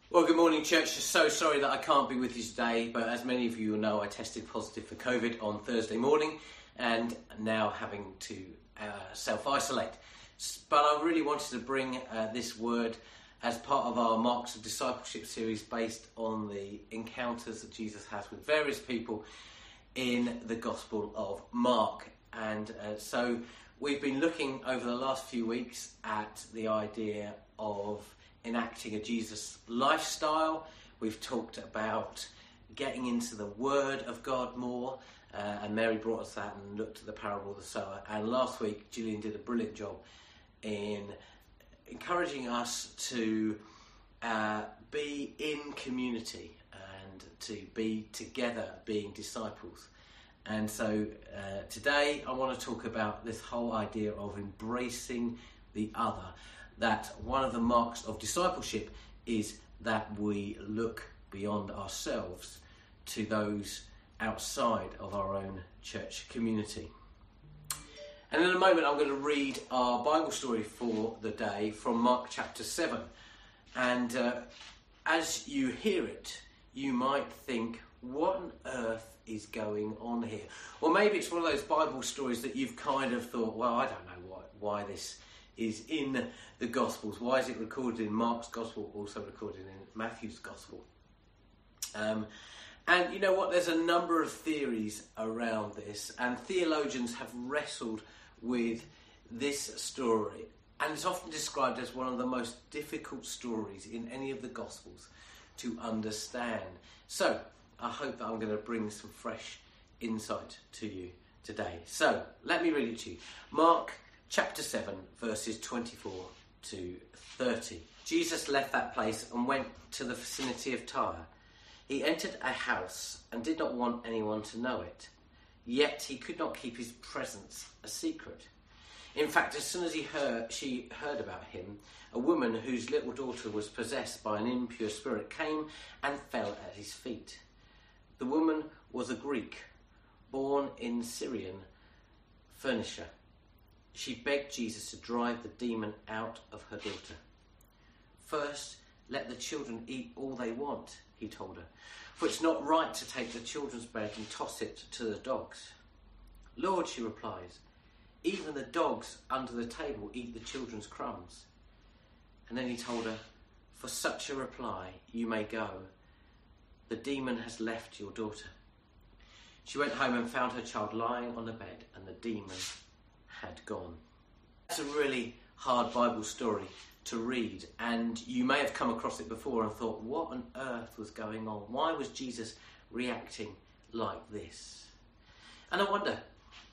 Well, good morning, church. So sorry that I can't be with you today, but as many of you will know, I tested positive for COVID on Thursday morning and now having to self-isolate. But I really wanted to bring this word as part of our Marks of Discipleship series based on the encounters that Jesus has with various people in the Gospel of Mark. And so we've been looking over the last few weeks at the idea of enacting a Jesus lifestyle. We've talked about getting into the Word of God more, and Mary brought us that and looked at the parable of the sower. And last week, Gillian did a brilliant job in encouraging us to be in community and to be together being disciples. And so today I want to talk about this whole idea of embracing the other. That one of the marks of discipleship is that we look beyond ourselves to those outside of our own church community. And in a moment I'm going to read our Bible story for the day from Mark chapter 7. And as you hear it, you might think, what on earth is going on here? Or maybe it's one of those Bible stories that you've kind of thought, well, I don't know why this is in the Gospels. Why is it recorded in Mark's Gospel, also recorded in Matthew's Gospel? And you know what? There's a number of theories around this, and theologians have wrestled with this story. And it's often described as one of the most difficult stories in any of the Gospels to understand. So I hope that I'm going to bring some fresh insight to you today. So let me read it to you. Mark Chapter 7, verses 24 to 30. Jesus left that place and went to the vicinity of Tyre. He entered a house and did not want anyone to know it. Yet he could not keep his presence a secret. In fact, as soon as she heard about him, a woman whose little daughter was possessed by an impure spirit came and fell at his feet. The woman was a Greek, born in Syrian Phoenicia. She begged Jesus to drive the demon out of her daughter. First, let the children eat all they want, he told her, for it's not right to take the children's bread and toss it to the dogs. Lord, she replies, even the dogs under the table eat the children's crumbs. And then he told her, for such a reply, you may go. The demon has left your daughter. She went home and found her child lying on the bed, and the demon had gone. That's a really hard Bible story to read, and you may have come across it before and thought, what on earth was going on? Why was Jesus reacting like this? And I wonder,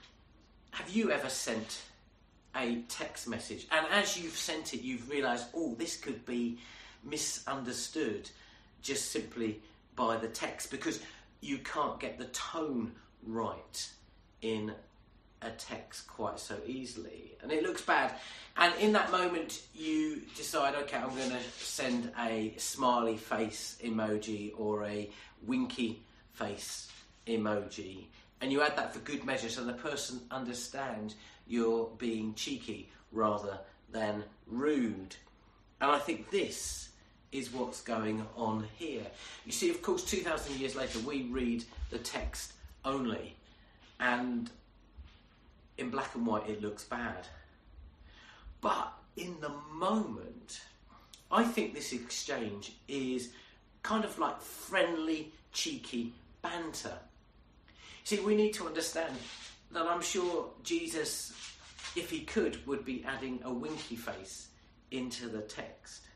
have you ever sent a text message, and as you've sent it, you've realised, this could be misunderstood just simply by the text, because you can't get the tone right in a text quite so easily, and it looks bad, and in that moment you decide, okay, I'm going to send a smiley face emoji or a winky face emoji, and you add that for good measure so the person understands you're being cheeky rather than rude. And I think this is what's going on here. You see, of course, 2,000 years later we read the text only, and in black and white it looks bad. But in the moment, I think this exchange is kind of like friendly, cheeky banter. See, we need to understand that I'm sure Jesus, if he could, would be adding a winky face into the text.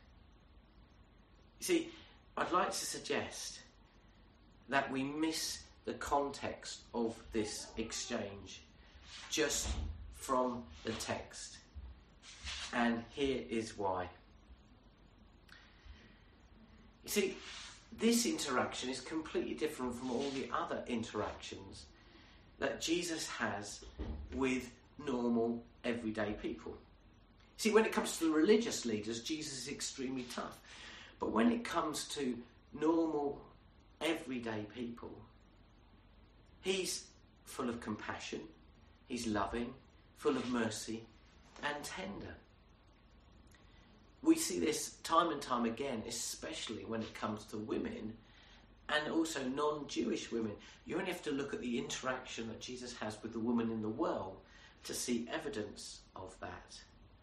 You see, I'd like to suggest that we miss the context of this exchange just from the text. And here is why. You see, this interaction is completely different from all the other interactions that Jesus has with normal, everyday people. See, when it comes to the religious leaders, Jesus is extremely tough. But when it comes to normal, everyday people, he's full of compassion, he's loving, full of mercy and tender. We see this time and time again, especially when it comes to women and also non-Jewish women. You only have to look at the interaction that Jesus has with the woman in the well to see evidence of that.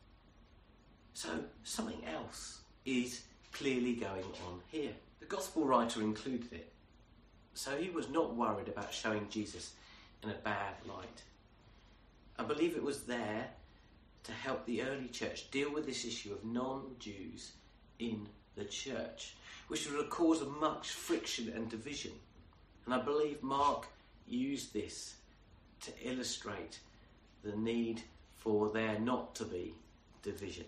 So something else is clearly going on here. The gospel writer included it. So he was not worried about showing Jesus in a bad light. I believe it was there to help the early church deal with this issue of non-Jews in the church, which was a cause of much friction and division. And I believe Mark used this to illustrate the need for there not to be division.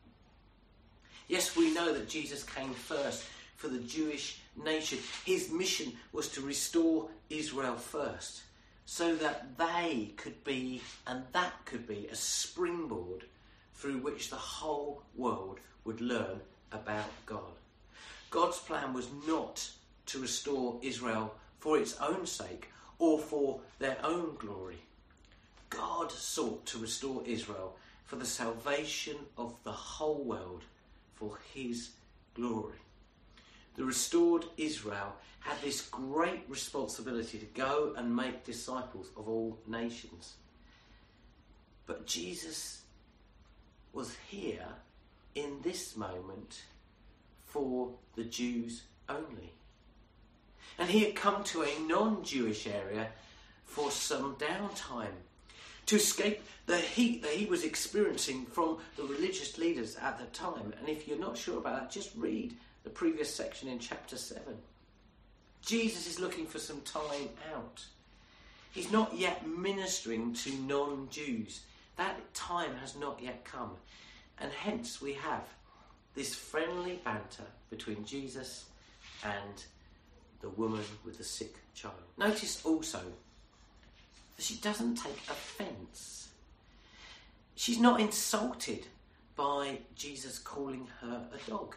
Yes, we know that Jesus came first for the Jewish nation. His mission was to restore Israel first, so that they could be, and that could be, a springboard through which the whole world would learn about God. God's plan was not to restore Israel for its own sake or for their own glory. God sought to restore Israel for the salvation of the whole world, for his glory. The restored Israel had this great responsibility to go and make disciples of all nations. But Jesus was here in this moment for the Jews only. And he had come to a non-Jewish area for some downtime to escape the heat that he was experiencing from the religious leaders at the time. And if you're not sure about that, just read the previous section in chapter 7. Jesus is looking for some time out. He's not yet ministering to non-Jews. That time has not yet come. And hence we have this friendly banter between Jesus and the woman with the sick child. Notice also that she doesn't take offence. She's not insulted by Jesus calling her a dog.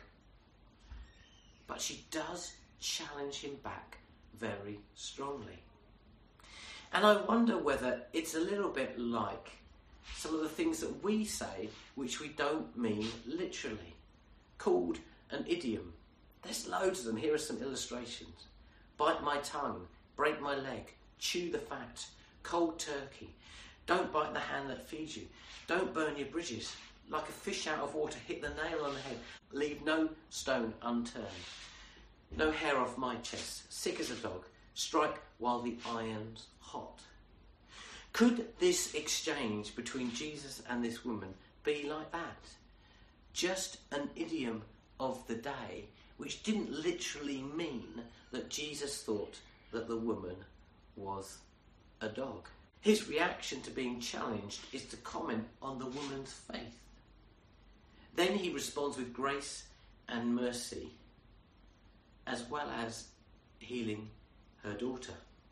But she does challenge him back very strongly. And I wonder whether it's a little bit like some of the things that we say which we don't mean literally, called an idiom. There's loads of them. Here are some illustrations. Bite my tongue, break my leg, chew the fat, cold turkey, don't bite the hand that feeds you, don't burn your bridges, like a fish out of water, hit the nail on the head, leave no stone unturned, no hair off my chest, sick as a dog, strike while the iron's hot. Could this exchange between Jesus and this woman be like that? Just an idiom of the day, which didn't literally mean that Jesus thought that the woman was a dog. His reaction to being challenged is to comment on the woman's faith. Then he responds with grace and mercy, as well as healing her daughter.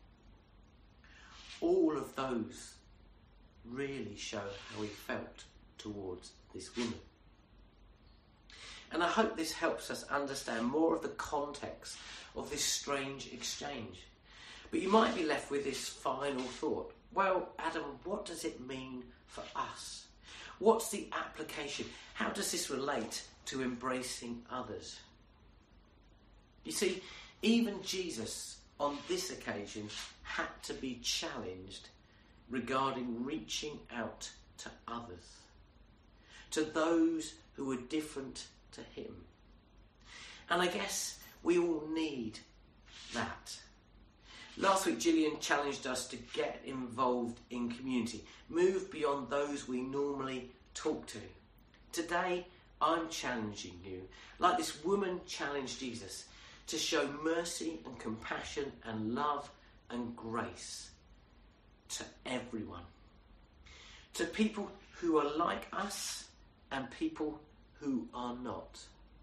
All of those really show how he felt towards this woman. And I hope this helps us understand more of the context of this strange exchange. But you might be left with this final thought. Well, Adam, what does it mean for us? What's the application? How does this relate to embracing others? You see, even Jesus on this occasion had to be challenged regarding reaching out to others, to those who were different to him. And I guess we all need that. Last week, Gillian challenged us to get involved in community, move beyond those we normally talk to. Today, I'm challenging you, like this woman challenged Jesus, to show mercy and compassion and love and grace to everyone. To people who are like us and people who are not.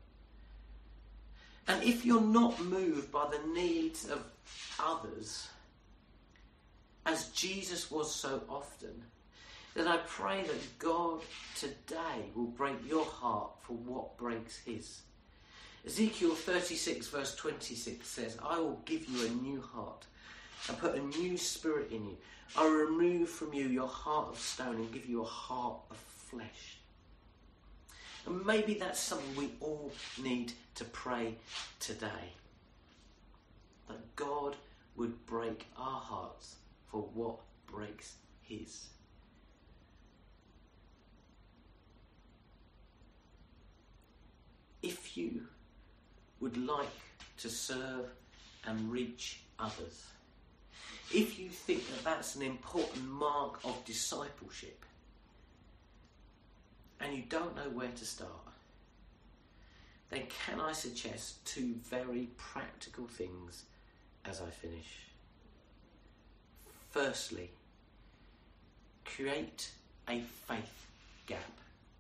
And if you're not moved by the needs of others, as Jesus was so often, then I pray that God today will break your heart for what breaks his. Ezekiel 36 verse 26 says, I will give you a new heart and put a new spirit in you. I will remove from you your heart of stone and give you a heart of flesh. And maybe that's something we all need to pray today. That God would break our hearts for what breaks his. If you would like to serve and reach others, if you think that that's an important mark of discipleship, and you don't know where to start, then can I suggest two very practical things as I finish? Firstly, create a faith gap.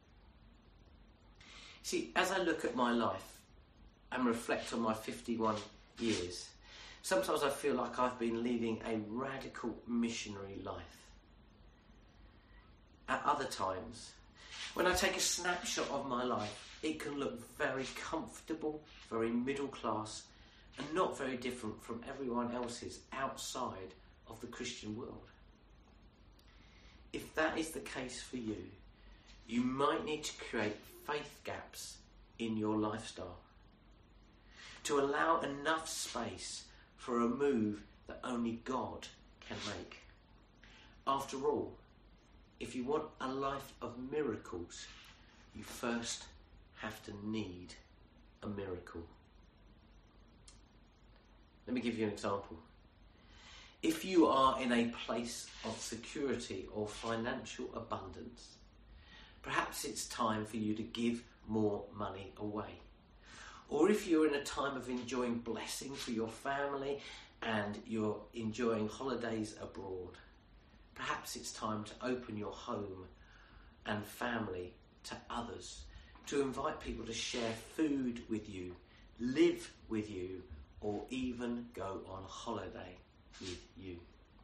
See, as I look at my life and reflect on my 51 years, sometimes I feel like I've been leading a radical missionary life. At other times, when I take a snapshot of my life, it can look very comfortable, very middle class, and not very different from everyone else's outside of the Christian world. If that is the case for you, you might need to create faith gaps in your lifestyle to allow enough space for a move that only God can make. After all, if you want a life of miracles, you first have to need a miracle. Let me give you an example. If you are in a place of security or financial abundance, perhaps it's time for you to give more money away. Or if you're in a time of enjoying blessing for your family and you're enjoying holidays abroad, perhaps it's time to open your home and family to others, to invite people to share food with you, live with you, or even go on holiday with you.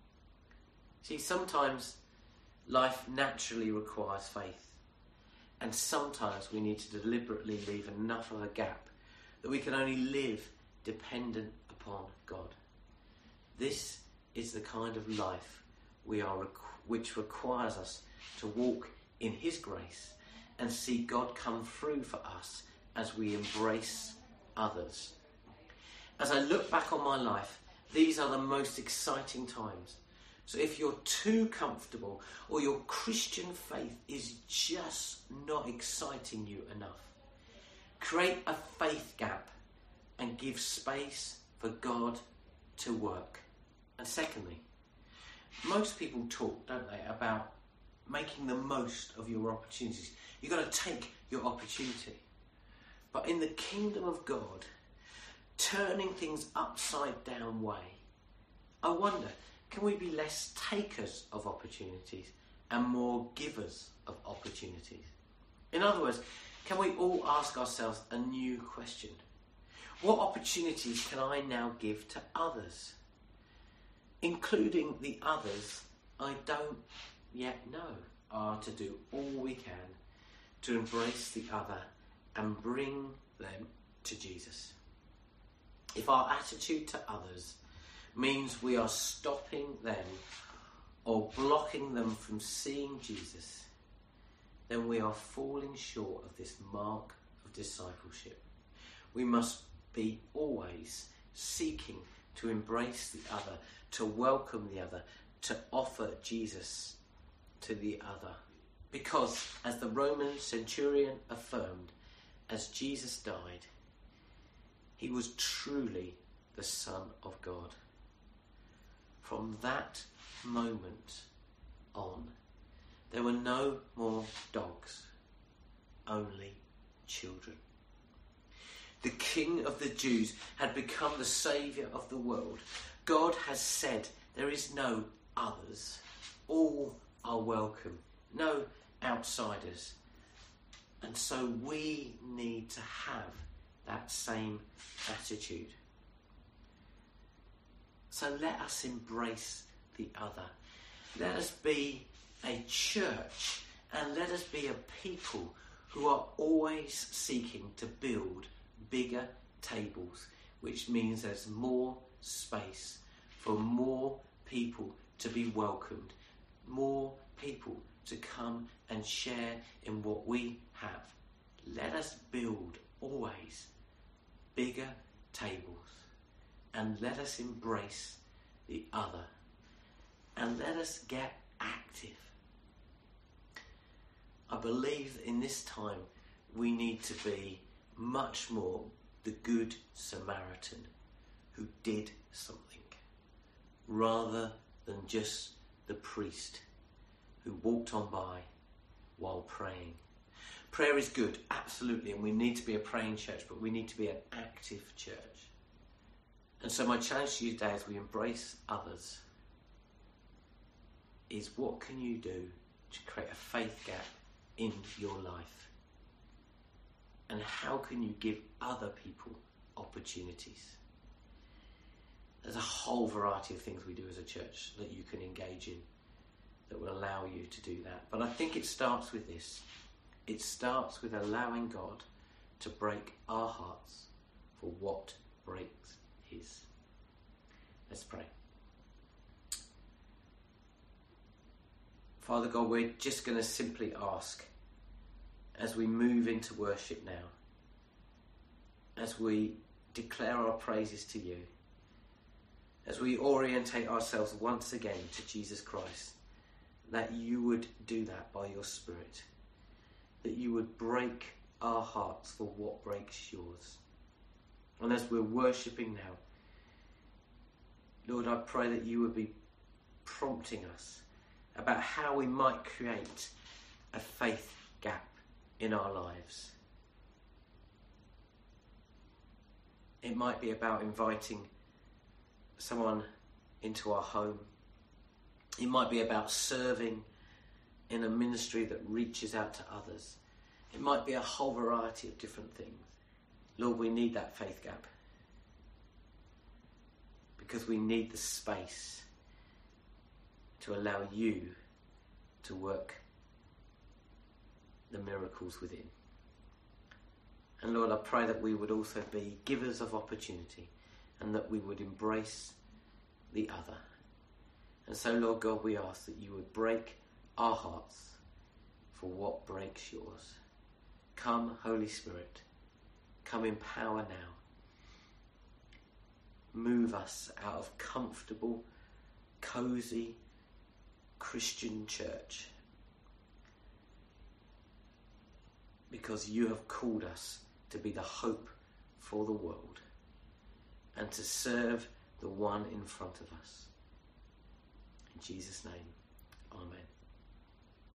See, sometimes life naturally requires faith, and sometimes we need to deliberately leave enough of a gap that we can only live dependent upon God. This is the kind of life which requires us to walk in his grace and see God come through for us as we embrace others. As I look back on my life, these are the most exciting times. So if you're too comfortable or your Christian faith is just not exciting you enough, create a faith gap and give space for God to work. And secondly, most people talk, don't they, about making the most of your opportunities. You've got to take your opportunity. But in the kingdom of God, turning things upside down way, I wonder, can we be less takers of opportunities and more givers of opportunities? In other words, can we all ask ourselves a new question? What opportunities can I now give to others? Including the others I don't yet know, are to do all we can to embrace the other and bring them to Jesus. If our attitude to others means we are stopping them or blocking them from seeing Jesus, then we are falling short of this mark of discipleship. We must be always seeking to embrace the other, to welcome the other, to offer Jesus to the other. Because, as the Roman centurion affirmed, as Jesus died, he was truly the Son of God. From that moment on, there were no more dogs, only children. The King of the Jews had become the Saviour of the world. God has said there is no others. All are welcome, no outsiders. And so we need to have that same attitude. So let us embrace the other. Let us be a church and let us be a people who are always seeking to build bigger tables, which means there's more space for more people to be welcomed, more people to come and share in what we have. let us build always bigger tables, and let us embrace the other, and let us get active. I believe that in this time we need to be much more the good Samaritan who did something, rather than just the priest who walked on by while praying. Prayer is good, absolutely, and we need to be a praying church, but we need to be an active church. And so my challenge to you today as we embrace others is, what can you do to create a faith gap in your life? And how can you give other people opportunities? There's a whole variety of things we do as a church that you can engage in that will allow you to do that. But I think it starts with this. It starts with allowing God to break our hearts for what breaks his. Let's pray. Father God, we're just going to simply ask, as we move into worship now, as we declare our praises to you, as we orientate ourselves once again to Jesus Christ, that you would do that by your Spirit, that you would break our hearts for what breaks yours. And as we're worshipping now, Lord, I pray that you would be prompting us about how we might create a faith gap in our lives. It might be about inviting someone into our home. It might be about serving in a ministry that reaches out to others. It might be a whole variety of different things. Lord, we need that faith gap, because we need the space to allow you to work the miracles within. And Lord, I pray that we would also be givers of opportunity, and that we would embrace the other. And so, Lord God, we ask that you would break our hearts for what breaks yours. Come, Holy Spirit, come in power now. Move us out of comfortable, cosy Christian church, because you have called us to be the hope for the world and to serve the one in front of us. In Jesus' name, amen.